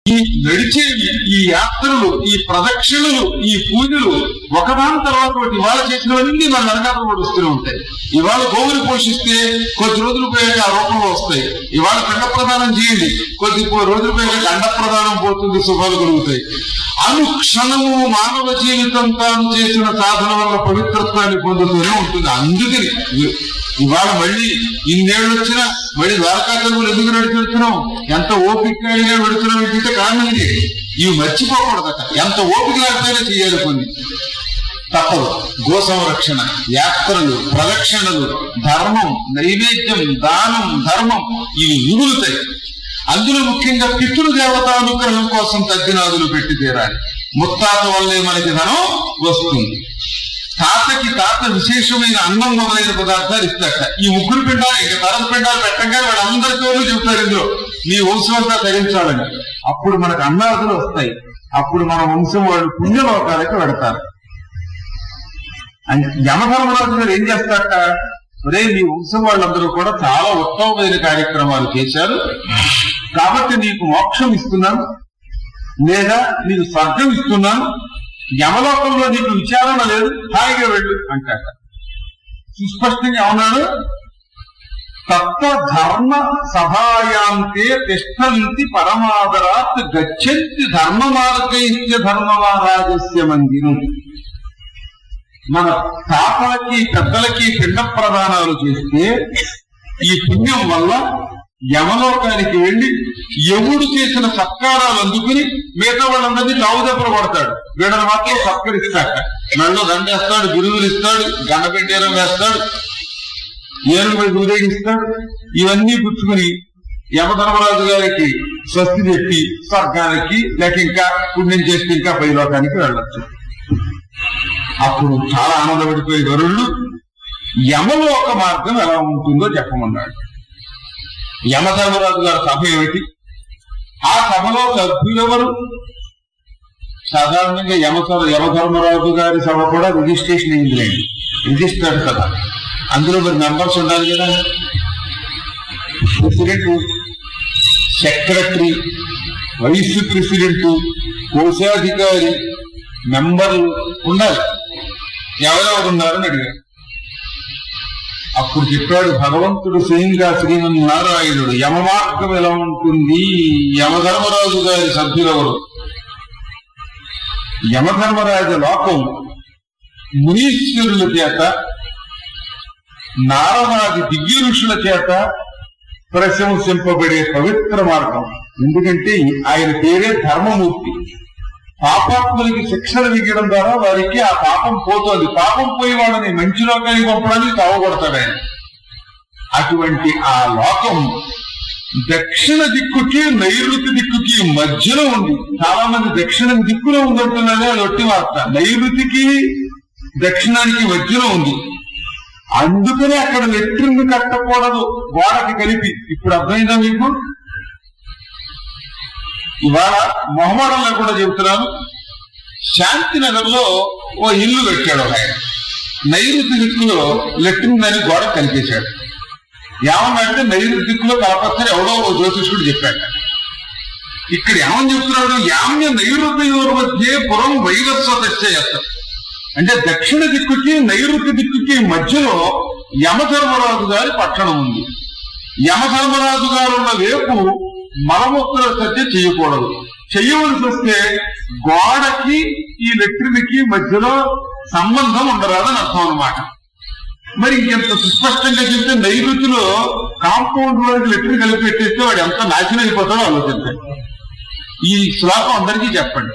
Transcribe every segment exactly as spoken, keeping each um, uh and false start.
ఈ నడిచేవి, ఈ యాత్రలు, ఈ ప్రదక్షిణలు, ఈ పూజలు ఒకదాని తర్వాత ఒకటి ఇవాళ చేసినవన్నీ మన వెనకాల కూడా వస్తూనే ఉంటాయి. ఇవాళ గోవులు పోషిస్తే కొద్ది రోజులు పోయాక ఆ రూపంలో వస్తాయి. ఇవాళ పిండ ప్రదానం చేయండి, కొద్ది రోజులు పోయాక అండ ప్రదానం పోతుంది, శుభాలు కలుగుతాయి. అనుక్షణము మానవ జీవితం తాను చేసిన సాధన వల్ల పవిత్రత్వాన్ని పొందుతూనే ఉంటుంది. అందుకని ఇవాళ మళ్ళీ ఇన్నేళ్ళు వచ్చినా మళ్ళీ ద్వారకాచరువులు ఎందుకు నడిపెడుతున్నాం, ఎంత ఓపిక అయినా పెడుతున్నాం అంటే కారణం ఇది. ఇవి మర్చిపోకూడదట. ఎంత ఓపిక లేకపోయినా చేయాలి, కొన్ని తప్పదు. గో సంరక్షణ, యాత్రలు, ప్రదక్షిణలు, ధర్మం, నైవేద్యం, దానం, ధర్మం ఇవి మిగులుతాయి. అందులో ముఖ్యంగా పితృదేవత అనుగ్రహం కోసం తగ్గినాదులు పెట్టి తీరాలి. ముత్తాత వల్లే మనకి ధనం వస్తుంది. తాతకి తాత విశేషమైన అన్నం మొదలైన పదార్థాలు ఇస్తాక ఈ ముగ్గురు పిండాలు ఇంకా తరం పిండాలు పెట్టంగా వాళ్ళందరితోనూ చెబుతారు ఇందులో నీ వంశం అంతా ధరించాలని. అప్పుడు మనకు అన్నాదులు వస్తాయి. అప్పుడు మన వంశం వాళ్ళు పుణ్యలోకాలకి పెడతారు. యమధర్మరాజు గారు ఏం చేస్తారట, ఒరే మీ వంశం వాళ్ళందరూ కూడా చాలా ఉత్తమమైన కార్యక్రమాలు చేశారు కాబట్టి నీకు మోక్షం ఇస్తున్నాను, లేదా నీకు స్వర్గం ఇస్తున్నాను, యమలోకంలో నీకు విచారణ లేదు, హాయిగా వెళ్ళు అంటాట. సుస్పష్టంగా ఏమన్నాడు, తత్వ ధర్మ సభాయాంతే తిష్టంతి పరమాదరాత్ గచ్చంతి ధర్మ మార్గైత్య ధర్మవారాజస్య మందిరం. మన తాతలకి పెద్దలకి పిండ ప్రదానాలు చేస్తే ఈ పుణ్యం వల్ల యమలోకానికి వెళ్లి యముడు చేసిన సత్కారాలు అందుకుని మిగతా వాళ్ళందరినీ లావుదెబ్బలు పడతాడు. వీళ్ళని మాత్రం సత్కరిస్తాడు, మెడలో దండేస్తాడు, బిరుదులు ఇస్తాడు, గండపెట్టేరం వేస్తాడు, ఏనుగు ఊరేగిస్తాడు. ఇవన్నీ పుచ్చుకుని యమధర్మరాజు గారికి స్వస్తి చెప్పి స్వర్గానికి లేక ఇంకా పుణ్యం చేస్తే ఇంకా పై లోకానికి వెళ్ళొచ్చు. అప్పుడు చాలా ఆనందపడిపోయే గరుళ్ళు యమలోక మార్గం ఎలా ఉంటుందో చెప్పమన్నాడు. యమధర్మరాజు గారి సభ ఏమిటి, ఆ సభలో సభ్యులెవరు? సాధారణంగా యమ యమధర్మరాజు గారి సభ కూడా రిజిస్ట్రేషన్ అయిందిలేండి, రిజిస్టర్డ్ సభ. అందులో మరి మెంబర్స్ ఉండాలి కదా. ప్రెసిడెంట్, సెక్రటరీ, వైస్ ప్రెసిడెంట్, కోశాధికారి, మెంబర్లు ఉండాలి. ఎవరెవరు ఉన్నారని అడిగారు. అప్పుడు చెప్పాడు భగవంతుడు స్వయంగా శ్రీమన్నారాయణుడు, యమ మార్గం ఎలా ఉంటుంది, యమధర్మరాజు గారి సభ్యులెవరు? యమధర్మరాజు లోకం మునీశ్వరుల చేత, నారదాది దివ్య ఋషుల చేత ప్రశంసింపబడే పవిత్ర మార్గం. ఎందుకంటే ఆయన పేరే ధర్మమూర్తి. పాపాత్ములకి శిక్షణ విగడం ద్వారా వారికి ఆ పాపం పోతుంది. పాపం పోయి వాళ్ళని మంచి లోకానికి పంపడానికి తావగొడతాడు ఆయన. అటువంటి ఆ లోకం దక్షిణ దిక్కుకి నైరుతి దిక్కుకి మధ్యలో ఉంది. చాలా మంది దక్షిణ దిక్కులో ఉందంటున్నదే అది ఒట్టి వార్త. నైరుతికి దక్షిణానికి మధ్యలో ఉంది. అందుకనే అక్కడ లెట్రిన్ కట్టకూడదు గోడకి కలిపి. ఇప్పుడు అర్థమైందా మీకు? ఇవాళ మొహమ్మడంలో కూడా చెబుతున్నాను, శాంతినగర్ లో ఓ ఇల్లు కట్టాడు ఆయన. నైరుతి దిక్కులో లెట్రిన్ అని గోడ కలిపేశాడు. ఏమన్నంటే నైరుతి దిక్కులో కలపచ్చని ఎవడో ఓ జ్యోతిష్కుడు చెప్పాడు. ఇక్కడ ఏమని చెప్తున్నాడు, యామ్య నైరుతి మధ్య పురం వైరస్వత చేస్తారు. అంటే దక్షిణ దిక్కుకి నైరుతి దిక్కుకి మధ్యలో యమధర్మరాజు గారి పట్టణం ఉంది. యమధర్మరాజు గారు ఉన్న వైపు మలమూత్ర సత్య చేయకూడదు. చెయ్యవలసి వస్తే గోడకి ఈ లెట్రిన్కి మధ్యలో సంబంధం ఉండరాదని అర్థం అన్నమాట. మరి ఇంకెంత సుస్పష్టంగా చెప్తే నైరుతిలో కాంపౌండ్ వరకు లెట్రిన్ కలిపి పెట్టేస్తే వాడు ఎంత నాశనం అయిపోతాడో ఆలోచించండి. ఈ శ్లోకం అందరికీ చెప్పండి.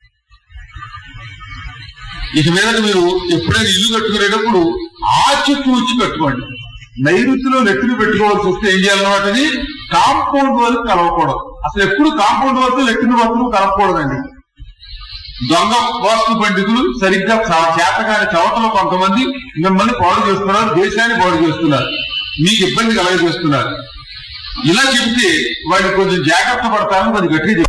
ఇక మీద మీరు ఎప్పుడైనా ఇల్లు కట్టుకునేటప్పుడు ఆచితూచి కట్టుకోండి. నైరుతిలో లెట్రిన్ పెట్టుకోవాల్సి వస్తే ఏం చేయాలన్నమాట, అది కాంపౌండ్ వరకు కలవకూడదు. అసలు ఎప్పుడు కాంపౌండ్ వరకు లెట్రిన్ వరకు కలవకూడదండి. దొంగ వాస్తు పండితులు సరిగ్గా చేతగాని చవటలో కొంతమంది మిమ్మల్ని పాడు చేస్తున్నారు, దేశాన్ని పాడు చేస్తున్నారు, మీకు ఇబ్బంది కలగ చేస్తున్నారు. ఇలా చెబితే వాళ్ళు కొంచెం జాగ్రత్త పడతారని కొంచెం గట్టిగా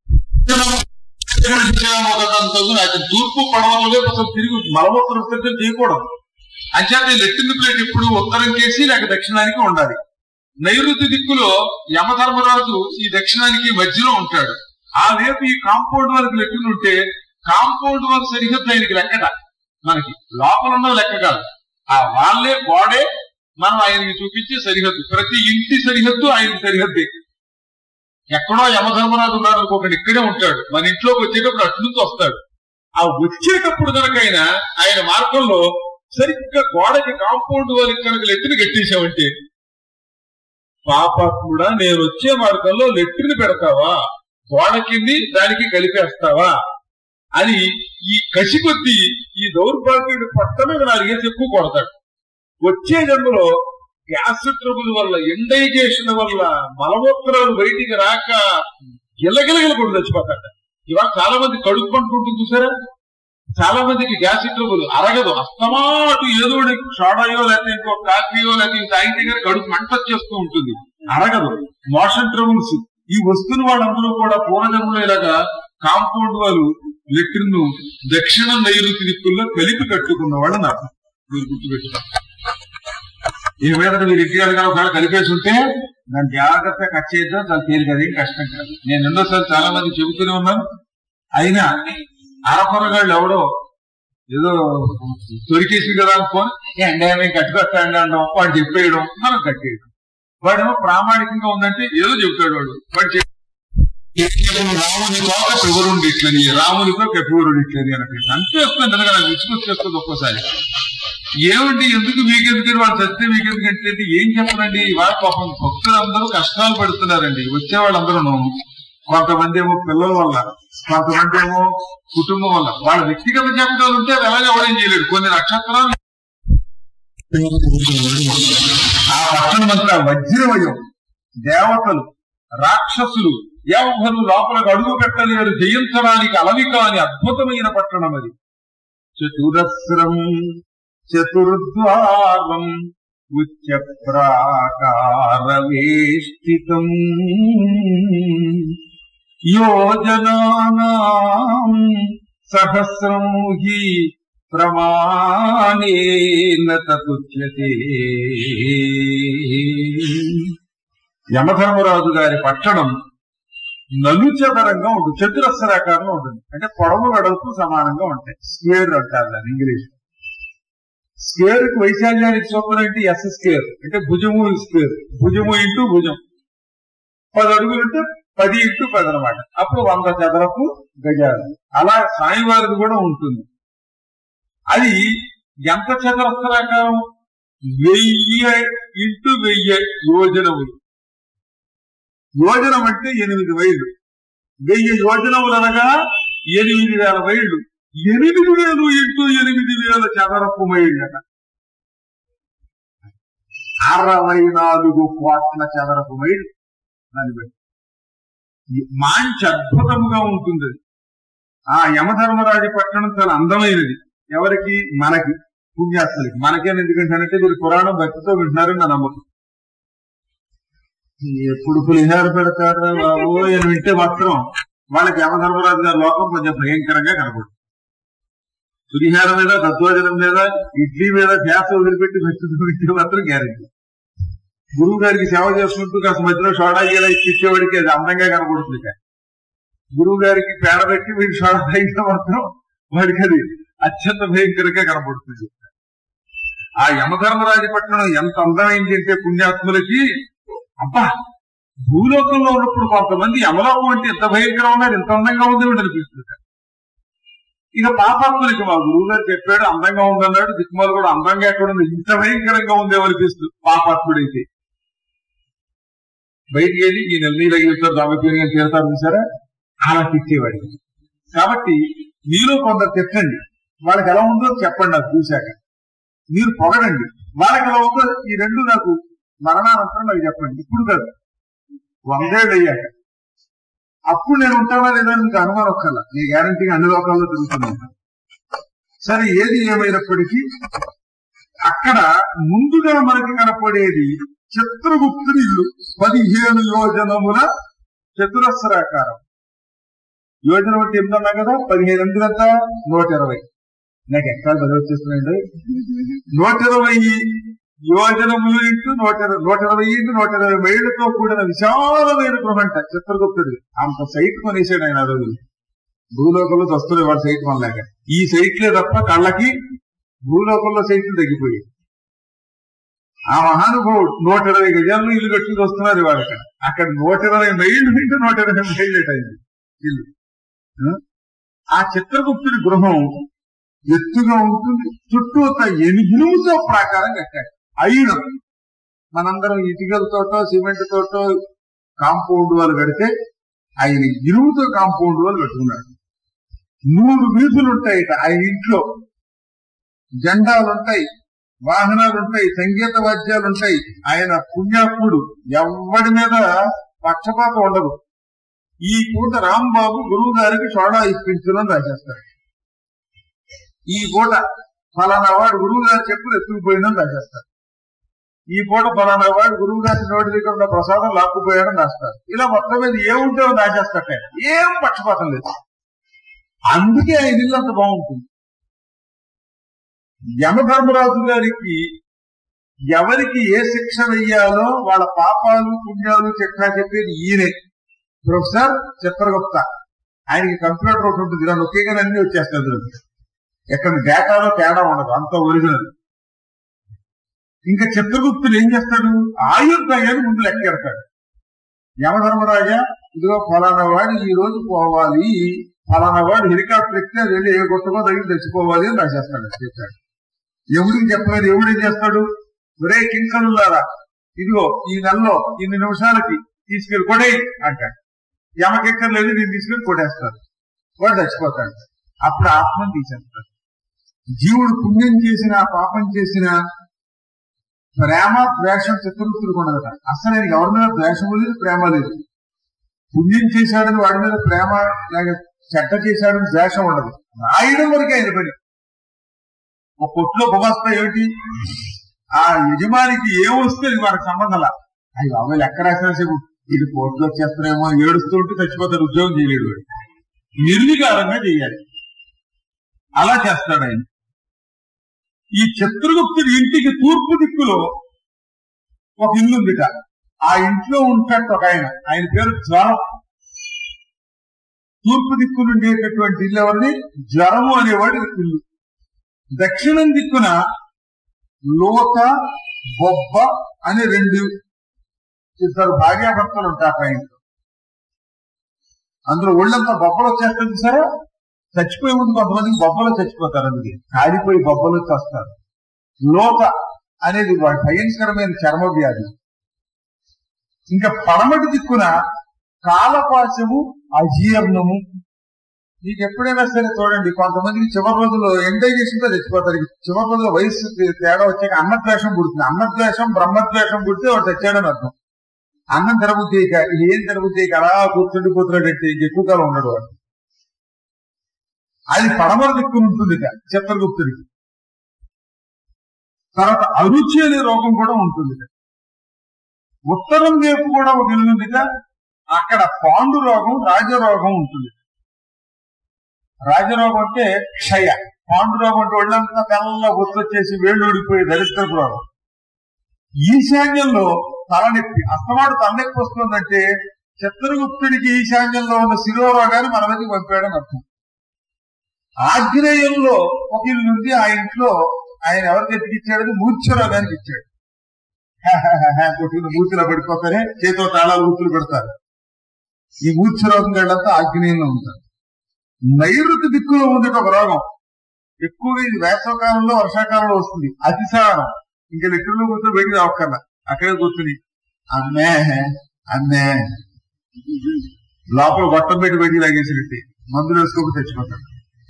చెప్తారు. తూర్పు పడవలో అసలు తిరిగి మలమూత్ర విసర్జన చేయకూడదు. అంచేత లెట్రిన్ ప్లేట్ ఎప్పుడు ఉత్తరం చేసి లేక దక్షిణానికి ఉండాలి. నైరుతి దిక్కులో యమధర్మరాజు ఈ దక్షిణానికి మధ్యలో ఉంటాడు. ఆ వైపు ఈ కాంపౌండ్ వాళ్ళకి లెక్కలు ఉంటే కాంపౌండ్ వాళ్ళ సరిహద్దు ఆయనకి లెక్కట, మనకి లోపల ఉన్న లెక్క కాదు. ఆ వాళ్ళే గోడే మనం ఆయనకి చూపించే సరిహద్దు. ప్రతి ఇంటి సరిహద్దు ఆయనకి సరిహద్దే. ఎక్కడో యమధర్మరాజు ఉన్నాడు అనుకోకండి, ఇక్కడే ఉంటాడు. మన ఇంట్లోకి వచ్చేటప్పుడు అటు నుంచి వస్తాడు. ఆ వచ్చేటప్పుడు కనుక ఆయన ఆయన మార్గంలో సరిగ్గా గోడకి కాంపౌండ్ వాళ్ళకి కనుక లెట్టిని కట్టేశామంటే, పాపాత్ముడా నేను వచ్చే మార్గంలో లెట్టిని పెడతావా, గోడకింది దానికి కలిపేస్తావా అని ఈ కసి కొద్దీ ఈ దౌర్భాగ్యుడి పట్ట మీద నాలుగేసి ఎక్కువ కొడతాడు. వచ్చే జన్మలో గ్యాస్ ట్రబుల్ వల్ల, ఇండైజేషన్ వల్ల, మలమూత్రాలు బయటికి రాక గిల్లగిలగిల కూడా చచ్చిపోతాడు. ఇవాళ చాలా మంది కడుపు పంటుంటుంది చూసారా, చాలా మందికి గ్యాస్ ట్రబుల్ అరగదు. అస్తమాటు ఏదో షాడాయో లేకపోతే ఇంకో కాఫీయో లేకపోతే తాగితే కానీ కడుపు మంట వచ్చేస్తూ ఉంటుంది, అరగదు. మోషన్ ట్రబుల్స్ ఈ వస్తువులు వాళ్ళందరూ కూడా పూర్వజన్మలో ఇలాగా కాంపౌండ్ వాళ్ళు లెట్రిన్ దక్షిణ నైరుతి దిక్కుల్లో కలిపి కట్టుకున్న వాళ్ళు నాకు మీరు గుర్తుపెట్టుకున్నారు. ఈ మీద మీరు ఇంటిగా ఒకవేళ కలిపేసి ఉంటే దాన్ని జాగ్రత్తగా కట్ చేద్దాం, చాలా తేలిక, అది కష్టం కాదు. నేను ఎన్నోసార్లు చాలా మంది చెబుతూనే ఉన్నాను. అయినా అరకొరగాళ్ళు ఎవడో ఏదో దొరికేసి కదా అనుకోని ఎండే మేము కట్టుకొస్తాండి అనడం, వాడు చెప్పేయడం, మనం కట్టేయడం. వాడేమో ప్రామాణికంగా ఉందంటే ఏదో చెబుతాడు వాడు. వాడు రాముని కోక పెవరుండి ఇట్లని, రామునికో పెవరుండి ఇట్లని అని అంతే వస్తుంది కదా, నాకు విసుకొచ్చేస్తుంది ఒక్కోసారి. ఏమండి ఎందుకు మీకెందుకని వాడు చస్తే మీకెందుకంటే ఏం చెప్పనండి. వాళ్ళ పాపం భక్తులందరూ కష్టాలు పడుతున్నారండి. వచ్చే వాళ్ళందరూ కొంతమంది ఏమో పిల్లల వల్ల, కొంతమంది ఏమో కుటుంబం వల్ల. వాళ్ళ వ్యక్తిగత జ్ఞాపకాలు ఉంటే అలాగే ఎవడేం చేయలేడు. కొన్ని నక్షత్రాలు ఆ పట్టణమంతా వజ్రమయం, దేవతలు రాక్షసులు ఎవరు లోపలకు అడుగు పెట్టలేరు, జయించడానికి అలవి కాని అద్భుతమైన పట్టణం అది. చతురస్రం చతుర్ద్వారం ఉచ్చ ప్రాకారవేష్టితం యోజనానాం సహస్రం హి ప్రమాణేన తతుచ్యతే. యమధర్మరాజు గారి పట్టణం నలుచదరంగా ఉంటుంది, చతురస్రాకారంలో ఉంటుంది. అంటే పొడవు వెడల్పు సమానంగా ఉంటాయి. స్క్వేర్ అంటారు దాన్ని ఇంగ్లీష్. స్క్వేర్ కి వైశాల్యానికి సూపర్ అంటే ఎస్ స్క్వేర్, అంటే భుజము స్క్వేర్, భుజము ఇంటూ భుజం. పది అడుగులుంటే పది ఇంటూ పది అనమాట. అప్పుడు వంద చదరపు గజాలు. అలా సాయివారిది కూడా ఉంటుంది. అది ఎంత చదరస్రాకారం? వెయ్యి ఇంటూ వెయ్యి యోజనములు. యోజనం అంటే ఎనిమిది మైళ్ళు. వెయ్యి యోజనములు అనగా ఎనిమిది వేల మైళ్ళు. ఎనిమిది వేలు ఇంటూ ఎనిమిది వేల చదరపు మైళ్ళట. అరవై నాలుగు కోట్ల చదరపు మైళ్ళు. దాన్ని బట్టి మంచి అద్భుతముగా ఉంటుంది. ఆ యమధర్మరాజు పట్టణం చాలా అందమైనది. ఎవరికి? మనకి, పుణ్యాస్తులకి. మనకేం ఎందుకంటే మీరు పురాణం భక్తితో వింటున్నారని నా నమ్మకం. ఎప్పుడు పులిహార పెడతారా బాబు అని వింటే మాత్రం వాళ్ళకి యమధర్మరాజు గారి లోకం కొంచెం భయంకరంగా కనపడుతుంది. పులిహార మీద, దద్దోజనం మీద, ఇడ్లీ మీద ధ్యాస వదిలిపెట్టి భక్తితో వింటే మాత్రం గ్యారెంటీ. గురువు గారికి సేవ చేసుకుంటూ కాస్త మధ్యలో సోడా ఇలా ఇచ్చేవాడికి అది అందంగా కనపడుతుంది. కానీ గురువు గారికి పేడ పెట్టి వీడి సోడా తాగితే మాత్రం వాడికి అది అత్యంత భయంకరంగా కనపడుతుంది. ఆ యమధర్మరాజు పట్టణం ఎంత అందమైంది అంటే పుణ్యాత్ములకి, అబ్బా భూలోకంలో ఉన్నప్పుడు కొంతమంది యమలోకం అంటే ఎంత భయంకరంగా ఉన్నారు, ఎంత అందంగా ఉంది అనిపిస్తుంది. ఇక పాపాత్ములకి మా గురువు గారు చెప్పాడు అందంగా ఉందన్నాడు, దిక్కుమాలు కూడా అందంగా ఎక్కడ ఉంది, ఇంత భయంకరంగా ఉందేమనిపిస్తుంది పాపాత్ముడైతే. బయటికి వెళ్ళి ఈ నెలనీలకి చెప్తారు, దామపేరుగా చేస్తారు చూసారా, అలా తిట్టేవాడికి. కాబట్టి మీరు కొందరు తిట్టండి, వాళ్ళకి ఎలా ఉందో చెప్పండి నాకు చూశాక. మీరు పొగడండి, వాళ్ళకి ఎలా ఉందో ఈ రెండు నాకు మరణానంతరం నాకు చెప్పండి. ఇప్పుడు కాదు, వందేళ్ళు అయ్యాక. అప్పుడు నేను ఉంటానా లేదా మీకు అనుమానం ఒక్కల, నీ గ్యారంటీగా అన్ని లోకాల్లో తిరుగుతున్నాను. సరే, ఏది ఏమైనప్పటికీ అక్కడ ముందుగా మనకి కనపడేది చిత్రగుప్తుని ఇల్లు. పదిహేను యోజనముల చతురస్రాకారం. యోజనం అంటే ఎనిమిది అన్నా కదా, పదిహేను ఎందుకంత నూట ఇరవై. నాకు ఎక్కడ బలి వచ్చేస్తున్నాయండి. నూట ఇరవై యోజనములు ఇంటూ నూట నూట ఇరవై ఇంటూ నూట ఇరవై మైళ్ళతో కూడిన విశాలమైన గృహంట చిత్రగుప్తుడు. అంత సైట్ కొనేసాడు ఆయన ఆ రోజు. భూలోకంలో వస్తుంది వాడు సైట్ కొనలేక. ఈ సైట్లే తప్ప కళ్ళకి భూలోకంలో సైట్లు తగ్గిపోయాయి. ఆ మహానుభావుడు నూట ఇరవై గజాల్లో ఇల్లు కట్టుకుని వస్తున్నారు ఇవాళ. అక్కడ అక్కడ నూట ఇరవై మైళ్ళు ఇంటూ నూట ఇరవై మైళ్ళు అయింది ఇల్లు. ఆ చిత్రగుప్తుడి గృహం ఎత్తుగా ఉంటుంది. చుట్టూ ఎనిమిదితో ప్రాకారం కట్టాడు. ఐదు మనందరం ఇటుకలతోటో సిమెంట్ తోటో కాంపౌండ్ వాళ్ళు కడితే ఆయన ఇరువుతో కాంపౌండ్ వాళ్ళు కట్టుకున్నాడు. నూరు వీధులు ఉంటాయిట ఆయన ఇంట్లో. జెండాలుంటాయి, వాహనాలుంటాయి, సంగీత వాద్యాలుంటాయి. ఆయన పుణ్యాత్ముడు, ఎవడి మీద పక్షపాతం ఉండదు. ఈ పూట రాంబాబు గురువు గారికి సోడా ఇప్పించులని రాసేస్తాడు. ఈ పూట ఫలానా వాడు గురువు గారి చెప్పులు ఎత్తుకుపోయిందని రాసేస్తారు. ఈ పూట ఫలానా వాడు గురువు గారి నోటి దగ్గర ఉన్న ప్రసాదం లాక్కుపోయాడని రాస్తారు. ఇలా మొత్తం మీద ఏముంటే రాసేస్తాట. ఏం పక్షపాతం లేదు. అందుకే ఆయన ఇల్లు అంత బాగుంటుంది. యమధర్మరాజు గారికి ఎవరికి ఏ శిక్ష వెయ్యాలో వాళ్ళ పాపాలు పుణ్యాలు చిట్టా చెప్పేది ఈయనే. ప్రొఫెసర్ చిత్రగుప్త. ఆయనకి కంప్యూటర్ ఒకటి ఉంటుంది, ఇలా నొక్కేగానే అన్ని వచ్చేస్తారు. ఎక్కడ డేటాలో తేడా ఉండదు, అంత ఒరిజినల్. ఇంకా చిత్రగుప్తుడు ఏం చేస్తాడు? ఆయుర్దాయాన్ని ముందు లెక్కెడతాడు. యమధర్మరాజా, ఇదిగో ఫలానా వాడు ఈ రోజు పోవాలి, ఫలానా వాడు హెలికాప్టర్ ఎక్కితే వెళ్ళి ఏ గొట్టమో దగ్గర తెచ్చిపోవాలి అని రాసేస్తాడు. చెప్పాడు. ఎవడికి చెప్పలేదు. ఎవడేం చేస్తాడు? ఒరే కింకరులారా, ఇదిగో ఈ నెలలో ఇన్ని నిమిషాలకి తీసుకెళ్లి కొడేయి అంటాడు. యమకెక్కర్లేదు, నేను తీసుకెళ్లి కొడేస్తాడు. వాడు చచ్చిపోతాడు. అప్పుడు ఆత్మని తీసేస్తాడు. జీవుడు పుణ్యం చేసినా పాపం చేసినా ప్రేమ ద్వేషం చిత్రగుప్తుడు ఉండదట. అసలు ఆయనకి ఎవరి మీద ద్వేషము లేదు, ప్రేమ లేదు. పుణ్యం చేశాడని వాడి మీద ప్రేమ, లేక చెడ్డ చేశాడని ద్వేషం ఉండదు. రాయడం వరకే ఆయన పని. ఒక కొట్లో బొగస్తా ఏమిటి? ఆ యజమానికి ఏం వస్తే వాడికి సంబంధంలా. అవి అమ్మాయిలు ఎక్కడ రాసినా సేపు ఇది కోర్టులో వచ్చేస్తున్నాయేమో ఏడుస్తూ ఉంటే చచ్చిపోతాడు. ఉద్యోగం చేయలేడు వాడు. నిర్వికారంగా చేయాలి. అలా చేస్తాడు ఆయన. ఈ చిత్రగుప్తుడి ఇంటికి తూర్పు దిక్కులో ఒక ఇల్లు ఉందిట. ఆ ఇంట్లో ఉంటాడు ఒక ఆయన. ఆయన పేరు జ్వరం. తూర్పు దిక్కు నుండేటటువంటి ఇల్లు ఎవరిని? జ్వరము అనేవాడి ఇల్లు. దక్షిణం దిక్కున లోక బొబ్బ అనే రెండు ఇద్దరు భార్యాభర్తలు ఉంటారు ఆ ఇంట్లో. అందులో ఒళ్ళంతా బొబ్బలు వచ్చేస్తుంది సరే. చచ్చిపోయే ముందు కొంతమందికి బొబ్బలు చచ్చిపోతారు. అందుకే కాలిపోయి బొబ్బలు వస్తారు. లోక అనేది వాడి భయంకరమైన చర్మ వ్యాధి. ఇంకా పడమటి దిక్కున కాలపాశము, అజీర్ణము. మీకు ఎప్పుడైనా సరే చూడండి, కొంతమందికి చివరి రోజుల్లో ఎండైజేషన్ తో చచ్చిపోతారు. చివరి రోజుల్లో వయసు తేడా వచ్చాక అన్నద్వేషం పుడుతుంది. అన్నద్వేషం బ్రహ్మద్వేషం పుడితే వాడు చచ్చాడని అర్థం. అన్నం తినబుద్ధి ఏం తినబుద్ధి అలా కూర్చుండిపోతున్నాడంటే ఎక్కువ కాలం ఉండడు వాడు. అది పడమర దిక్కు ఉంటుంది చిత్రగుప్తుడికి. తర్వాత అరుచి అనే రోగం కూడా ఉంటుంది. ఉత్తరం వైపు కూడా ఒక ఇల్లు ఉంది. అక్కడ పాండు రోగం, రాజరోగం ఉంటుంది. రాజరోగం అంటే క్షయ, పాండు రోగం అంటే ఒళ్ళంతా తెల్ల గుర్తొచ్చేసి వేళ్ళు ఊడిపోయి దరిద్రపు రోగం. ఈశాన్యంలో తలనొప్పి, అస్తమాడు తలనొప్పి వస్తుందంటే చిత్రగుప్తుడికి ఈశాన్యంలో ఉన్న శిరోరోగాన్ని మన మీదకి పంపాడని అర్థం. ఆగ్నేయంలో ఒక ఇల్లు ఉంది. ఆ ఇంట్లో ఆయన ఎవరికి ఎత్తికిచ్చాడని మూర్ఛరోగానికి ఇచ్చాడు. కొట్టుకుని మూర్ఛలో పడిపోతారే, చేతితో తాళాలు ఊతులు పెడతారు. ఈ మూర్ఛరోగం గళ్ళంతా ఆగ్నేయంలో ఉంటారు. నైరుతి దిక్కులో ఉంది ఒక రోగం. ఎక్కువగా ఇది వేసవకాలంలో వర్షాకాలంలో వస్తుంది. అతిసారం. ఇంకా లెక్కల్లో కూర్చొని బయటికి రావక్కర్లా, అక్కడే కూర్చుని అమ్మే అమ్మే లోపల గొట్టం పెట్టి బయటికి లాగేసి పెట్టి మందులు వేసుకోక చచ్చిపోతాడు.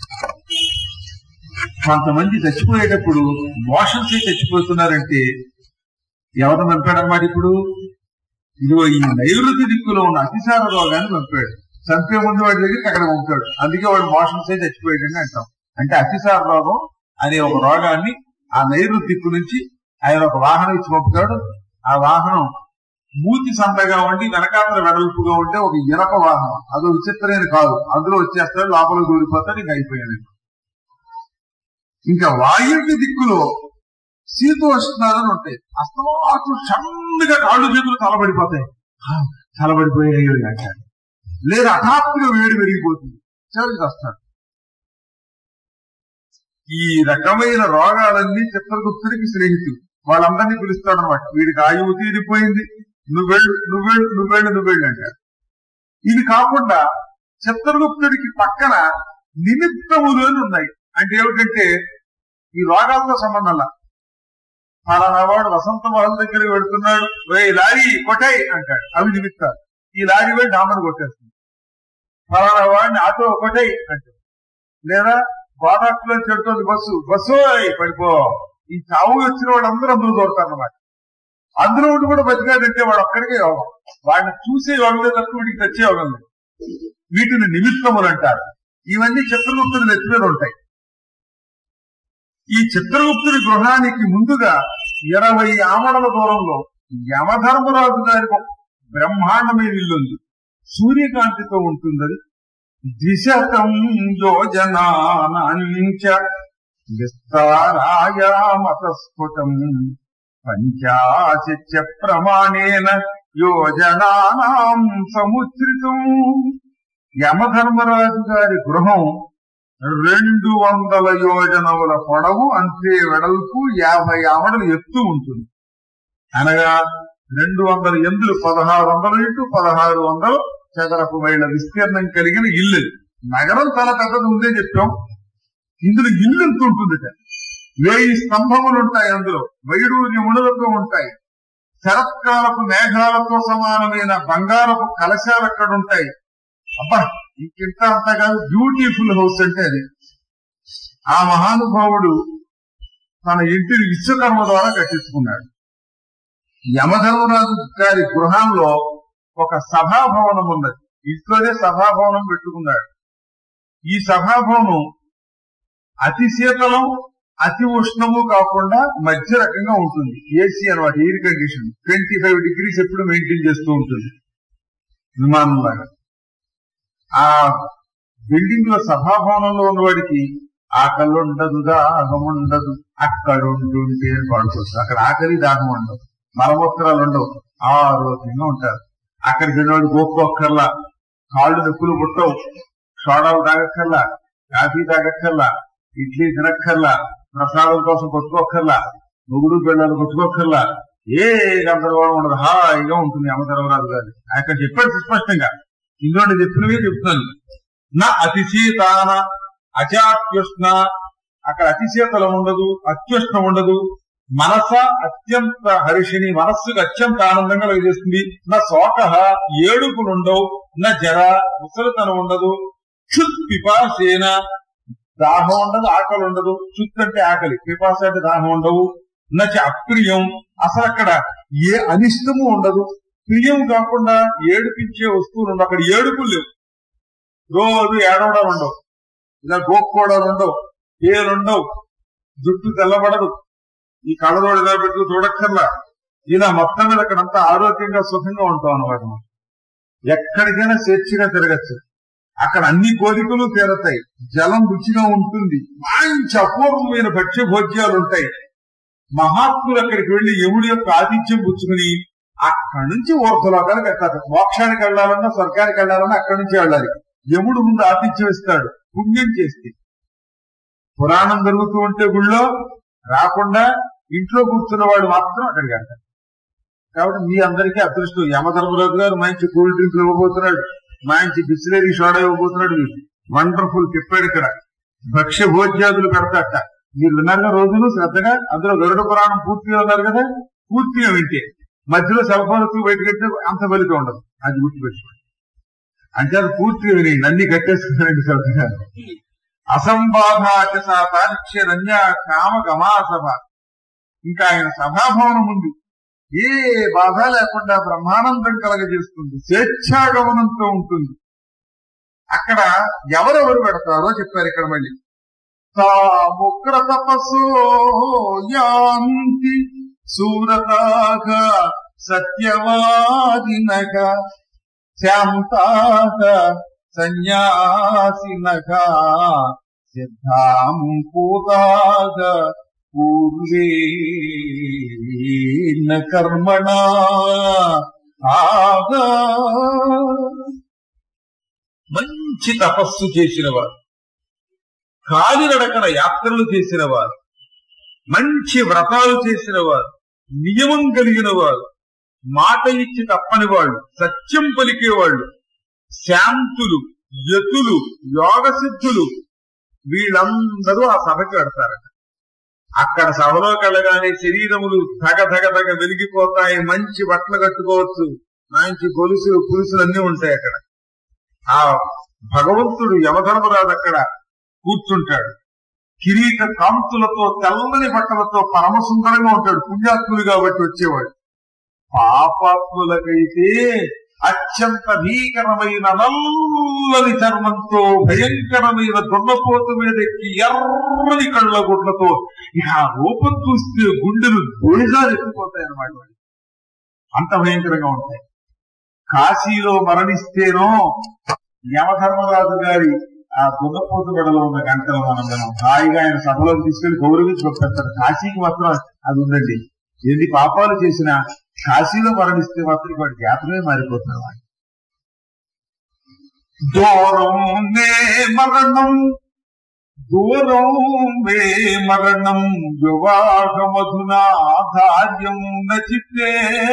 కొంతమంది చచ్చిపోయేటప్పుడు మోషన్స్ చచ్చిపోతున్నారంటే ఎవరు పంపాడన్నమాట. ఇప్పుడు ఇదిగో ఈ నైరుతి దిక్కులో ఉన్న అతిసార రోగాన్ని పంపాడు. చంపే ముందు వాడి దగ్గరికి అక్కడ పంపాడు. అందుకే వాడు మోషన్స్ చచ్చిపోయాడని అంటాం. అంటే అతిసార రోగం అనే ఒక రోగాన్ని ఆ నైరుతి దిక్కు నుంచి ఆయన ఒక వాహనం ఇచ్చి పంపుతాడు. ఆ వాహనం మూతి సన్నగా ఉండి వెనకాతల వెడల్పుగా ఉంటే ఒక ఇనప వాహనం. అదో విచిత్రమైన కాదు. అందులో వచ్చేస్తాడు, లోపల దూరిపోతాడు. ఇంక అయిపోయాడు. ఇంకా వాయువ్య దిక్కులో శీతోష్ణాలని ఉంటాయి. అస్తమాటు చల్లగా కాళ్ళు చేతులు తలబడిపోతాయి, తలబడిపోయాయి అంటారు. లేదా హఠాత్తుగా వేడి పెరిగిపోతుంది, చలికి వస్తాడు. ఈ రకమైన రోగాలన్నీ చిత్రగుప్తుడికి స్నేహితులు. వాళ్ళందరినీ పిలుస్తాడు అనమాట. వీడికి ఆయువు తీరిపోయింది, నువ్వెళ్ళు నువ్వెళ్ళు నువ్వెళ్ళు నువ్వెళ్ళు అంటాడు. ఇది కాకుండా చిత్రగుప్తుడికి పక్కన నిమిత్తములు అని ఉన్నాయి. అంటే ఏమిటంటే ఈ రోగాలతో సంబంధంలా, ఫలానా వాడు వసంత మహల్ దగ్గరికి వెళుతున్నాడు, ఈ లారీ కొట్టాయి అంటాడు, అవి నిమిత్తాలు. ఈ లారీ వెళ్ళి డామను కొట్టేస్తుంది. ఫలానా వాడిని ఆటో కొట్టాయి అంటాడు. లేదా గోదాట్లో చెడుతుంది బస్సు, బస్సు పడిపో. ఈ చావు వచ్చిన వాడు అందరూ అందులో దొరుకుతారు అన్నమాట. అందులో ఉండి కూడా బతికాడంటే వాడు ఒక్కడికే యోగం. వాడిని చూసే యోగం లేదు తప్ప వీడికి తెచ్చే యోగం లేదు. వీటిని నిమిత్తములు అంటారు. ఇవన్నీ చిత్రగుప్తుడి నెత్తి మీద ఉంటాయి. ఈ చిత్రగుప్తుడి గృహానికి ముందుగా ఇరవై ఆమడల దూరంలో యమధర్మరాజు గారికి బ్రహ్మాండమైన ఇల్లుంది. సూర్యకాంతితో ఉంటుందని ద్విశతం యోజనానాంచ విస్తారాయామతస్ఫుటం పంచాశత్య ప్రమాణేన యోజనానాం సముచ్రితం. యమధర్మరాజు గారి గృహం రెండు వందల యోజనముల పొడవు, అంతే వెడల్పు, యాభై ఆమడలు ఎత్తు ఉంటుంది. అనగా రెండు వందల ఎందులు పదహారు వందల ఇంటూ పదహారు వందలు చదరపు మైళ్ళ విస్తీర్ణం కలిగిన ఇల్లు. నగరం చాలా పెద్దది ఉందే చెప్పాం. ఇందులో ఇల్లు ఎంత ఉంటుంది? వేయి స్తంభములు ఉంటాయి. అందులో వైడూర్యమునులతో ఉంటాయి. శరత్కాలపు మేఘాలతో సమానమైన బంగారపు కలశాలు అక్కడ ఉంటాయి. అబ్బా, ఇంకింత అంతా కాదు, బ్యూటిఫుల్ హౌస్ అంటే అది. ఆ మహానుభావుడు తన ఇంటిని విశ్వకర్మ ద్వారా కట్టించుకున్నాడు. యమధర్మరాజు గారి గృహంలో ఒక సభాభవనం ఉన్నది. ఇంట్లోనే సభాభవనం పెట్టుకున్నాడు. ఈ సభాభవనం అతి శీతలం అతి ఉష్ణము కాకుండా మధ్య రకంగా ఉంటుంది. ఏసీ అన్నమాట, air condition. Twenty five degrees ఎప్పుడు మెయింటైన్ చేస్తూ ఉంటుంది విమానం లాగా. ఆ బిల్డింగ్ లో సభాభవనంలో ఉన్నవాడికి ఆకలి ఉండదు, దాహం ఉండదు. అక్కడ ఉంటుంటే పడుకోవచ్చు. అక్కడ ఆకలి దాహం ఉండదు, మలమూత్రాలు ఉండవు, ఆరోగ్యంగా ఉంటారు. అక్కడికి వెళ్ళినవాడు గోక్కోక్కర్లా, కాళ్ళు నొప్పులు పుట్టవు, సోడాలు తాగక్కర్లా, కాఫీ తాగక్కర్లా, ఇడ్లీ తినక్కర్లా, ప్రసాదం కోసం కొట్టుకోక్కర్లా, మొగుడు పిల్లలు కొట్టుకోక్కర్లా, ఏ గందరగోళం ఉండదు, హాయిగా ఉంటుంది యమధర్మరాజు గారు. అక్కడ చెప్పాడు సుస్పష్టంగా. ఇందులో చెప్పినవే చెప్తున్నాను. నా అతిశీతాన అచాత్యుష్ణ, అక్కడ అతిశీతలం ఉండదు, అత్యుష్ణం ఉండదు. మనస అత్యంత హర్షిణి, మనస్సుకు అత్యంత ఆనందంగా కలిగిస్తుంది. నా శోక, ఏడుపులుండవు. నా జర, ముసలితనం ఉండదు. క్షుత్ పిపాసేన, దాహం ఉండదు, ఆకలి ఉండదు. క్షుత్ అంటే ఆకలి, పిపాస అంటే దాహం ఉండవు. నచ అప్రియం, అసలు అక్కడ ఏ అనిష్టము ఉండదు. ప్రియం కాకుండా ఏడుపించే వస్తువులు ఉండవు. అక్కడ ఏడుపులు లేవు. రోజు ఏడవడాలు ఉండవు, ఇలా గోక్కోవడాలు ఉండవు, పేరుండవు, జుట్టు తెల్లబడదు, ఈ కళ్ళరోడు ఇలా పెట్టు చూడక్కర్లా. ఇలా మొత్తం మీద అక్కడంతా ఆరోగ్యంగా సుఖంగా ఉంటాం అన్నమాట. ఎక్కడికైనా స్వేచ్ఛగా తిరగచ్చు. అక్కడ అన్ని కోరికలు తీరతాయి. జలం రుచిగా ఉంటుంది. మంచి అపూర్వమైన భక్ష్య భోజ్యాలు ఉంటాయి. మహాత్ములు అక్కడికి వెళ్లి యముడి యొక్క ఆతిథ్యం పుచ్చుకుని అక్కడి నుంచి ఊర్ధలోకానికి వెళ్తారు. మోక్షానికి వెళ్లాలన్నా స్వర్గానికి వెళ్లాలన్నా అక్కడి నుంచి వెళ్ళాలి. యముడు ముందు ఆతిథ్యం ఇస్తాడు పుణ్యం చేస్తే. పురాణం జరుగుతూ ఉంటే గుళ్ళో రాకుండా ఇంట్లో కూర్చున్న వాడు మాత్రం అక్కడికి వెళ్తాడు. కాబట్టి మీ అందరికీ అదృష్టం. యమధర్మరాజు గారు మంచి కూల్ డ్రింక్లు ఇవ్వబోతున్నాడు, మంచి బిస్లరీ సోడా ఇవ్వబోతున్నాడు. మీకు వండర్ఫుల్ చెప్పాడు. ఇక్కడ భక్ష్య భోజ్యాదులు పెడతాట. మీరు విన్నారుగా రోజులు శ్రద్ధగా. అందులో గరుడ పురాణం పూర్తిగా ఉన్నారు కదా, పూర్తిగా వింటే మధ్యలో సెల్ఫోన్లు బయటకెడితే అంత ఫలితం ఉండదు. అది గుర్తుపెట్టుకోండి. అంటే అది పూర్తిగా వినేయండి, అన్ని కట్టేసుకున్నారండి శ్రద్ధగా. అసంబాధాచసాతాక్షరన్య కామ గమాసభ. ఇంకా ఆయన సభాభవనం ఉంది. ఏ బాధ లేకుండా బ్రహ్మానందం కలగజేస్తుంది. స్వేచ్ఛాగమనంతో ఉంటుంది. అక్కడ ఎవరెవరు పెడతారో చెప్పారు. ఇక్కడ మళ్ళీ తాముగ్ర తపస్సో యాంతి సూరతాగ సత్యవాదినగ శాంతాగ సన్యాసినగ సిద్ధాం పూతాగ పూర్వేణ కర్మణ ఆగా మంచి తపస్సు చేసిన వారు, కాలినడకన యాత్రలు చేసిన వారు, మంచి వ్రతాలు చేసిన వారు, నియమం కలిగిన వారు, మాట ఇచ్చి తప్పని వాళ్ళు, సత్యం పలికేవాళ్ళు, శాంతులు, యతులు, యోగసిద్ధులు వీళ్ళందరూ ఆ సభకి పెడతారట. అక్కడ సభలోకి వెళ్ళగానే శరీరములు తగ తగ తగ వెలిగిపోతాయి, మంచి బట్టలు కట్టుకోవచ్చు, మంచి గొలుసులు పులుసులు అన్నీ ఉంటాయి అక్కడ. ఆ భగవంతుడు యమధర్మరాజు అక్కడ కూర్చుంటాడు. కిరీట కాంతులతో తెల్లని బట్టలతో పరమసుందరంగా ఉంటాడు. పుణ్యాత్ములు కాబట్టి వచ్చేవాడు. పాపాత్ములకైతే అత్యంత భీకరమైన నల్లని చర్మంతో భయంకరమైన దున్నపోతు మీద ఎక్కి ఎర్రని కళ్ళ గుడ్లతో ఇక ఆ రూపం చూస్తే గుండెలు గోళిజాలు ఎక్కిపోతాయి అన్నమాట. అంత భయంకరంగా ఉంటాయి. కాశీలో మరణిస్తేనో యమధర్మరాజు గారి ఆ దున్నపోతు మెడలో ఉన్న గంటలు మనం మనం హాయిగా ఆయన సభలోకి తీసుకెళ్లి గౌరవించి పంపిస్తారు. కాశీకి మాత్రం అది ఉందండి. ఎన్ని పాపాలు చేసినా కాశీలో మరణిస్తే మాత్రం వాడి జాతరమే మారిపోతున్నారు. వాడు దూరం మే మరణం దూరం మే మరణం వివాహ మధునా ధార్యం నచితే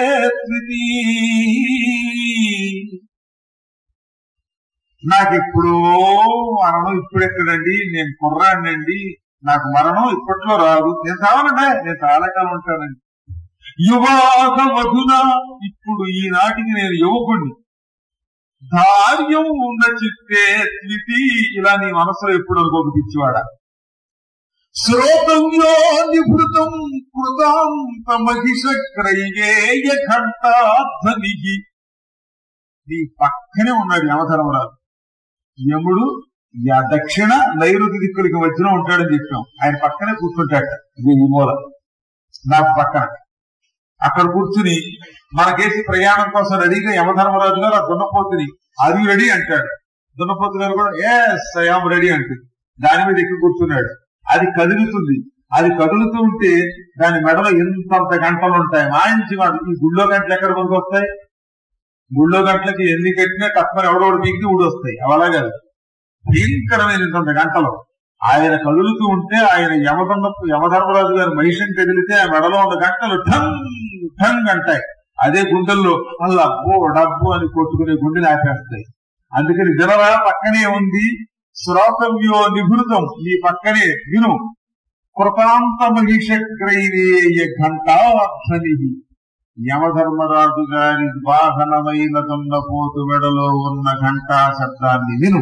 నాకెప్పుడో మరణం ఇప్పుడెక్కడండి, నేను కుర్రాడినండి, నాకు మరణం ఇప్పట్లో రాదు, నేను చావనండి, నేను చాలా కాలం ఉంటానండి. యువాహ మధున ఇప్పుడు ఈనాటికి నేను యువకుడిని. ధార్యం ఉన్న చిత్తే త్వితి ఇలా నీ మనసులో ఎప్పుడు అనుకోక పిచ్చివాడ. శ్రోతంలో నిభృతం కృతాంత మహిషక్రైవేయ ఘంటాధ్వని. నీ పక్కనే ఉన్నాడు యమధర్మరాజు. యముడు దక్షిణ నైరుతి దిక్కులకి మధ్యలో ఉంటాడని చెప్పాం. ఆయన పక్కనే కూర్చుంటాట. ఇది ఈ మూల నాకు పక్కన. అక్కడ కూర్చుని మనకేసి ప్రయాణం కోసం రెడీగా యమధర్మరాజు గారు ఆ దున్నపోతుని అది రెడీ అంటాడు. దున్నపోతు గారు కూడా ఎస్ ఐఆమ్ రెడీ అంటుంది. దాని మీద ఎక్కి కూర్చున్నాడు. అది కదులుతుంది. అది కదులుతూ ఉంటే దాని మెడలో ఎంతంత గంటలు ఉంటాయి. మాయించి వాడు ఈ గుళ్ళో గంటలు ఎక్కడ మనకు వస్తాయి? గుళ్ళో గంటలకి ఎన్ని కట్టినా తప్పని ఎవడోడు పీకి ఊడొస్తాయి. అవలా కాదు, భయంకరమైనటువంటి గంటలు. ఆయన కదులుతూ ఉంటే ఆయన యమధర్మ యమధర్మరాజు గారు మహిషం కదిలితే ఆ మెడలో ఉన్న గంటలు ఠంగ్ ఠంగ్ అంటాయి. అదే గుండెల్లో అల్లా అబ్బో డబ్బు అని కొట్టుకునే గుండెలు ఆపేస్తాయి. అందుకని జనరా పక్కనే ఉంది. శ్రోతవ్యో నిభృతం ఈ పక్కనే విను. కృతాంత మహిషగ్రైవేయ ఘంటాధ్వని. యమధర్మరాజు గారి వాహనమైన దున్నపోతు మెడలో ఉన్న ఘంటా శబ్దాన్ని విను.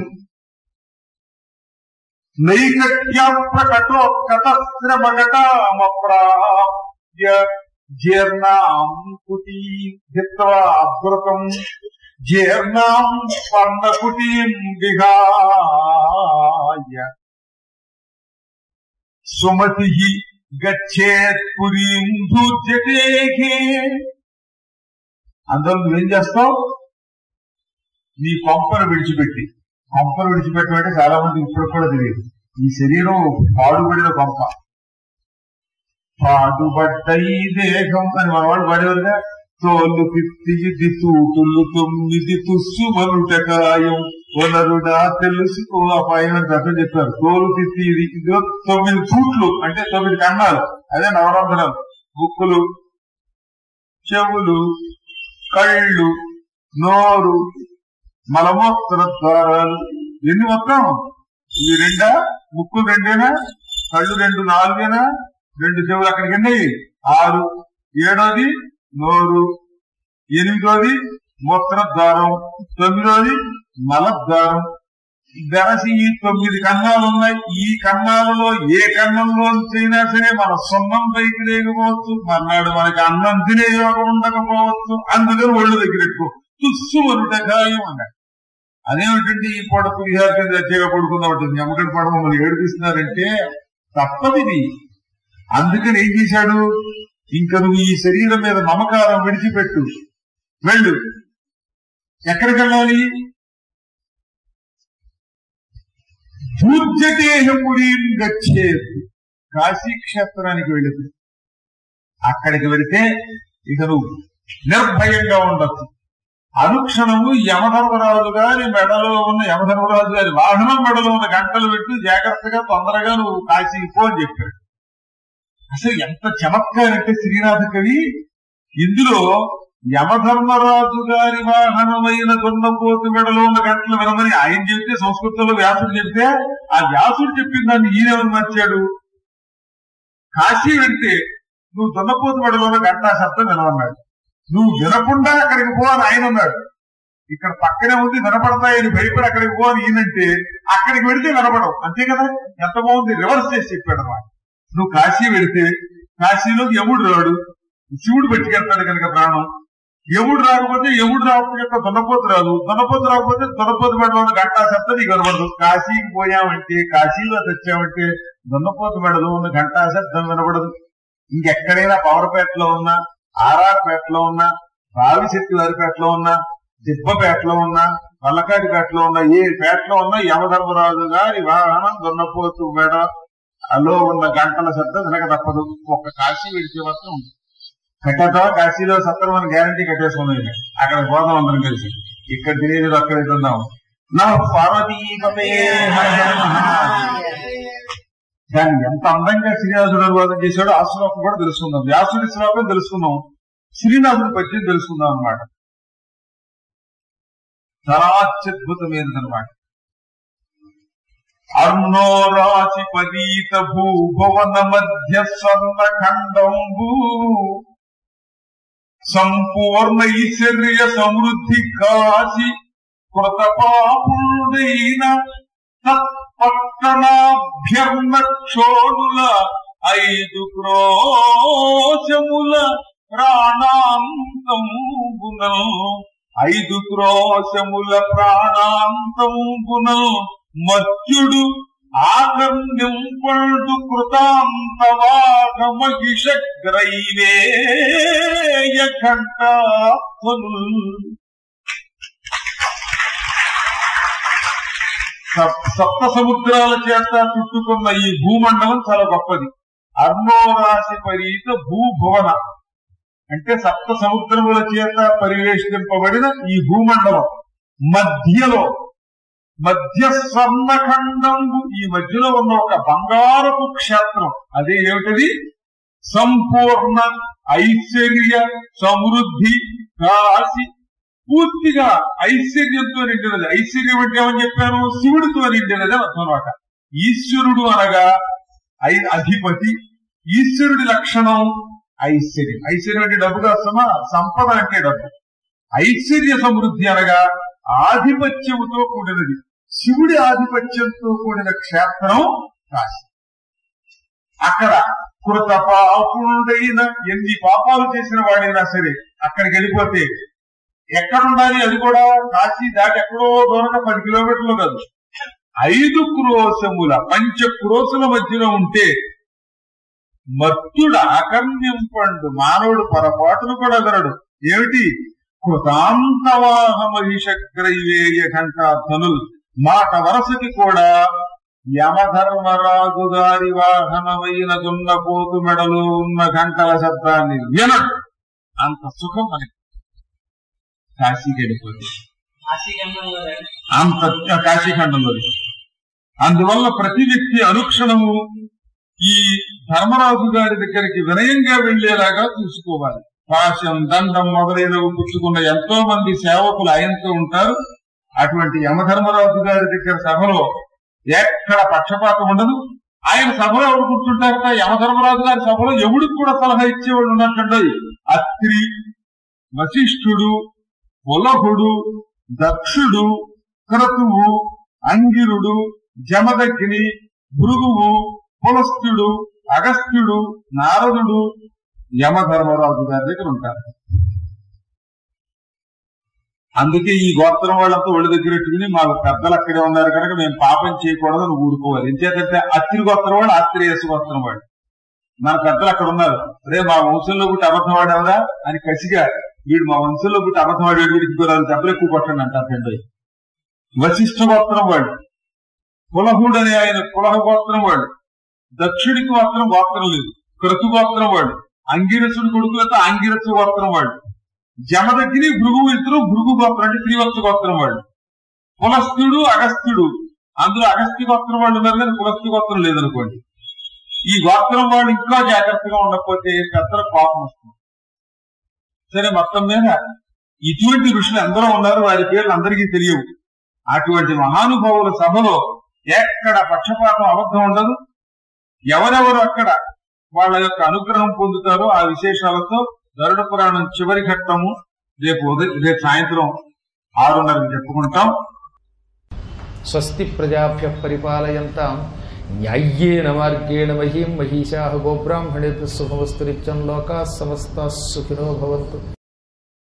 నైకట్యం ప్రకటో కథశ్రమఘటామప్రాప్య జీర్ణాం కుటీ హిత్వా అద్భుతం జీర్ణాం పర్ణకుటీం విహాయ సుమతి గచ్చేత్ పురీం ధూర్జటేఖే. అందులో నువ్వేం చేస్తావు? నీ కొంపను విడిచిపెట్టి. కొంపను విడిచిపెట్టమంటే చాలా మంది ఇప్పుడు కూడా తెలియదు. ఈ శరీరం పాడుబడిన కొంప. పాడుబడ్డ ఈ దేహం అని మనవాడు పాడేవారుగా. తోలు పిత్తి తూటులు తొమ్మిది తుస్సు మనుటకాయం వనరుడా తెలుసుకో అపాయం అని అర్థం చెప్పారు. తోలు తిత్తి ఇది ఇదో తొమ్మిది తూట్లు అంటే తొమ్మిది కన్నాలు. అదే నవరంధ్రాలు. ముక్కులు, చెవులు, కళ్ళు, నోరు, మలమూత్ర ద్వారాలు. ఎన్ని మొత్తం? ఇవి రెండా? ముక్కులు రెండేనా? కళ్ళు రెండు నాలుగేనా? రెండు చెవులు అక్కడికి ఎన్ని? ఆరు. ఏడోది నోరు, ఎనిమిదోది మూత్రద్వారం, తొమ్మిదోది మలద్వారం. వెరసి ఈ తొమ్మిది కన్నాలు ఉన్నాయి. ఈ కన్నాలలో ఏ కన్నంలో అయినా సరే మన సొన్నం పైకి లేకపోవచ్చు, మర్నాడు మనకి అన్నం తినే యోగం ఉండకపోవచ్చు. అందుకని ఒళ్ళు దగ్గరెట్టుకో తుస్సు వరుటకాయం అన్నాడు. అదేమిటంటే ఈ పూట పులిహార కింద వచ్చేగా పడుకుందాం ఉంటుంది. ఎమ్మకటి పడ మమ్మల్ని ఏడిపిస్తున్నారంటే తప్పదిది. అందుకని ఏం చేశాడు? ఇంకా నువ్వు ఈ శరీరం మీద మమకారం విడిచిపెట్టు, వెళ్ళు. ఎక్కడికి వెళ్ళాలి? ధూర్జటేహపురీం గచ్చేత్. కాశీ క్షేత్రానికి వెళ్ళింది. అక్కడికి వెళితే ఇక నువ్వు నిర్భయంగా ఉండొచ్చు. అనుక్షణము యమధర్మరాజు గారి మెడలో ఉన్న యమధర్మరాజు గారి వాహనం మెడలో ఉన్న గంటలు పెట్టి జాగ్రత్తగా తొందరగా నువ్వు కాశీకి పో అని చెప్పాడు. అసలు ఎంత చమత్కారంటే శ్రీనాథ కవి ఇందులో యమధర్మరాజు గారి వాహనమైన దున్నపోతు మెడలో ఉన్న గంటలు వినమని ఆయన చెప్తే, సంస్కృతంలో వ్యాసుడు చెప్తే, ఆ వ్యాసుడు చెప్పిన దాన్ని ఈయనెవరు మార్చాడు. కాశీ వెళ్తే నువ్వు దున్నపోతు మెడలో ఉన్న గంటా శబ్దం వినవన్నాడు. నువ్వు వినకుండా అక్కడికి పో అని ఆయన ఉన్నాడు. ఇక్కడ పక్కనే ఉంది వినపడతాయని భయపడి అక్కడికి పో అని ఈయనంటే అక్కడికి వెళితే వినపడవు. అంతే కదా, ఎంత బాగుంది, రివర్స్ చేసి చెప్పాడు అన్నమాట. నువ్వు కాశీ వెళితే కాశీలో యముడు రాడు, శివుడు పట్టుకెళ్తాడు కనుక ప్రాణం. యముడు రాకపోతే యముడు రాకపోతే దున్నపోతు రాదు, దున్నపోతు రాకపోతే దున్నపోతు మెడలో ఉన్న గంటా శబ్దం నీకు వినపడదు. కాశీకి పోయామంటే, కాశీలో తెచ్చామంటే దున్నపోతు మెడలో ఉన్న గంటా శబ్దం వినపడదు. ఇంకెక్కడైనా పవరపేటలో ఉన్నా, ఆర్ఆర్పేటలో ఉన్నా, రావిశెట్టి వారిపేటలో ఉన్నా, దిబ్బపేటలో ఉన్నా, వల్లకాటిపేటలో ఉన్నా, ఏ పేటలో ఉన్నా యమధర్మరాజు గారి వాహనం దున్నపోతు మెడ అలో ఉన్న గంటల శబ్దం వినక తప్పదు. ఒక్క కాశీ వెళితే మాత్రం ఉంది. కట్టేద్దాం, కాశీలో సత్రం అని గ్యారంటీ కట్టేసుకున్నాయి. అక్కడ పోదాం అందరం కలిసి. ఇక్కడ తినేది అక్కడ తిందాం. నా పార్వతీపతే దాన్ని ఎంత అందంగా శ్రీనాథుడు అనువాదం చేశాడో ఆ శ్లోకం కూడా తెలుసుకుందాం. వ్యాసుడి శ్లోకం తెలుసుకుందాం, శ్రీనాథుడి పద్యం తెలుసుకుందాం అన్నమాట. చాలా అత్యద్భుతమైనదన్నమాట. అర్ణో రాశి పరీత భూభవన మధ్య స్వర్ణ ఖండంబు సంపూర్ణ ఐశ్వర్య సమృద్ధి కాశి కృత పాపుడైన తత్పట్టణాభ్యర్ణ క్షోణుల ఐదు క్రోశముల ప్రాణాంతంబున ఐదు క్రోశముల ప్రాణాంతంబున మత్యుడు ఆకర్ణింపడు కృతాంతవాగమహిషగ్రైవేయ ఘంటాధ్వను. సప్త సముద్రాల చేత చుట్టుకున్న ఈ భూమండలం చాలా గొప్పది. అర్ణోరాశి పరీత భూభువన అంటే సప్త సముద్రముల చేత పరివేష్టింపబడిన ఈ భూమండలం మధ్యలో మధ్య స్వర్ణఖండంబు, ఈ మధ్యలో ఉన్న ఒక బంగారపు క్షేత్రం. అదే ఏమిటది? సంపూర్ణ ఐశ్వర్య సమృద్ధి కాశీ. పూర్తిగా ఐశ్వర్యంతో నిండినది. ఐశ్వర్యం అంటే ఏమని చెప్పాను? శివుడితో నిండినది అర్థం అన్నమాట. ఈశ్వరుడు అనగా అధిపతి, ఈశ్వరుడి లక్షణం ఐశ్వర్యం. ఐశ్వర్యం అంటే డబ్బు కాస్తమా, సంపద అంటే డబ్బు. ఐశ్వర్య సమృద్ధి అనగా ఆధిపత్యముతో కూడినది. శివుడి ఆధిపత్యంతో కూడిన క్షేత్రం కాశీ. అక్కడ కృత పాపుడైన ఎన్ని పాపాలు చేసిన వాడైనా సరే అక్కడికి వెళ్ళిపోతే ఎక్కడుండాలి? అది కూడా కాశీ దాటి ఎక్కడో దూరంగా పది కిలోమీటర్లు కాదు, ఐదు క్రోశముల పంచ క్రోశుల మధ్యలో ఉంటే మత్తుడు ఆకర్ణింపండు, మానవుడు పొరపాటును కూడా వినడు. ఏమిటి? కృతాంతవాహ మహిషగ్రైవేయ ఘంటాధ్వనులు. మాట వరసకి కూడా యమధర్మరాజు గారి వాహనమైన దున్నపోతు మెడలో ఉన్న గంటల శబ్దాన్ని వినడు. అంత సుఖం మనకి కాశీకి వెళ్ళిపోతే, అంత కాశీఖండంలో. అందువల్ల ప్రతి వ్యక్తి అనుక్షణము ఈ ధర్మరాజు గారి దగ్గరికి వినయంగా వెళ్లేలాగా చూసుకోవాలి. పాశం, దండం మొదలైనవి పుచ్చుకున్న ఎంతో మంది సేవకులు ఆయనతో ఉంటారు. అటువంటి యమధర్మరాజు గారి దగ్గర సభలో ఎక్కడ పక్షపాతం ఉండదు. ఆయన సభలో ఎవరు కూర్చుంటారట? యమధర్మరాజు గారి సభలో ఎవడికి కూడా సలహా ఇచ్చేవాళ్ళు ఉన్నట్టు అత్రి, వశిష్ఠుడు, పులహుడు, దక్షుడు, క్రతువు, అంగిరుడు, జమదగ్ని, భృగువు, పులస్తుడు, అగస్త్యుడు, నారదుడు యమధర్మరాజు గారి దగ్గర ఉంటారు. అందుకే ఈ గోత్రం వాళ్ళంతా ఒళ్ళు దగ్గర పెట్టుకుని మా పెద్దలు అక్కడే ఉన్నారు కనుక మేము పాపం చేయకూడదు అని ఊరుకోవాలి. ఎంచేతంటే అత్రి గోత్రం వాళ్ళు, ఆత్రేయస్ గోత్రం వాళ్ళు, మన పెద్దలు అక్కడ ఉన్నారు. అదే మా వంశంలో పుట్టి అబద్ధం వాడేవరా అని కసిగా, వీడు మా వంశంలో పుట్టి అబద్ధం వాడేడు, వీడికి దెబ్బలు ఎక్కువ కొట్టండి అంటారు పెద్దలు. వశిష్ఠ గోత్రం వాళ్ళు, పులహుడు అనే ఆయన పులహ గోత్రం వాళ్ళు, దక్షుడికి మాత్రం గోత్రం లేదు, క్రతు గోత్రం వాడు. అంగిరసుడి కొడుకులతో అంగిరసు గోత్రం వాడు. జమదగ్ని భృగు ఇద్దరు భృగు గోత్రం అంటే త్రివత్స గోత్రం వాడు. పులస్తుడు అగస్త్యుడు, అందులో అగస్త్య గోత్రం వాళ్ళు ఉన్నారు కానీ పులస్త్య గోత్రం లేదనుకోండి. ఈ గోత్రం వాళ్ళు ఇంకా జాగ్రత్తగా ఉండకపోతే పెద్దల కోపం వస్తుంది. సరే, మొత్తం మీద ఇటువంటి ఋషులు ఎందరో ఉన్నారు, వారి పేర్లు అందరికీ తెలియవు. అటువంటి మహానుభావుల సభలో ఎక్కడ పక్షపాతం అబద్ధం ఉండదు. ఎవరెవరు అక్కడ వాళ్ళ యొక్క అనుగ్రహం పొందుతారో ఆ విశేషాలతో గరుడ పురాణం చివరి ఘట్టము రేపు ఉదయం రేపు సాయంత్రం ఆరున్నరకు చెప్పుకుంటాం. స్వస్తి ప్రజాభ్య పరిపాలయంతాం న్యాయ్యేన మార్గేణ మహీం మహిషాః గోబ్రాహ్మణేభ్యః శుభమస్తు నిత్యం లోకాః సమస్తాః సుఖినో భవంతు.